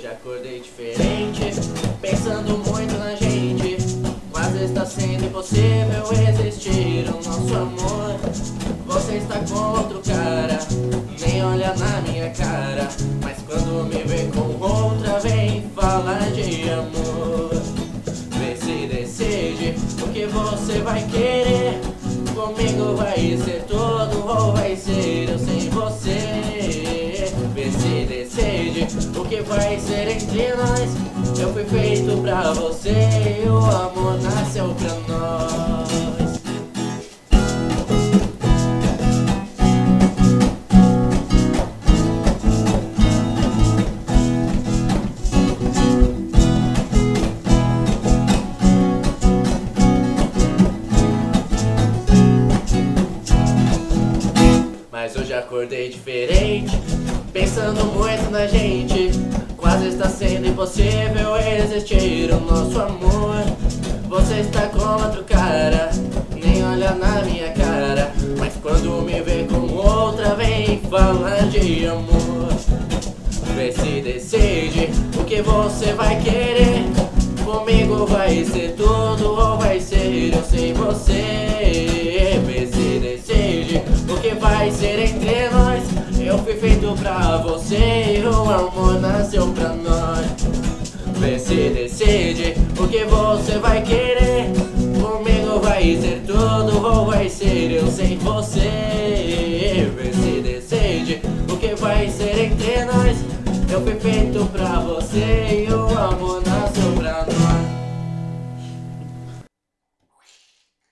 hoje acordei diferente, pensando muito na gente. Quase está sendo impossível existir o nosso amor. Você está com outro cara, nem olha na minha cara, mas quando me vê com outra vem falar de amor. Vê se decide o que você vai querer. Comigo vai ser tudo ou vai ser eu sem você. Vê se decide o que vai ser entre nós. Eu fui feito pra você e o amor nasceu pra nós. Mas hoje acordei diferente, pensando muito na gente. Quase está sendo impossível existir o nosso amor. Você está com outro cara, nem olha na minha cara, mas quando me vê com outra vem falar de amor. Vê se decide o que você vai querer. Comigo vai ser tudo ou vai ser eu sem você. Vê se decide o que vai ser entre nós. Eu fui feito pra você e o amor nasceu pra nós. Vê se decide o que você vai querer. Comigo vai ser tudo ou vai ser eu sem você. Vê se decide o que vai ser entre nós. Eu fui feito pra você e o amor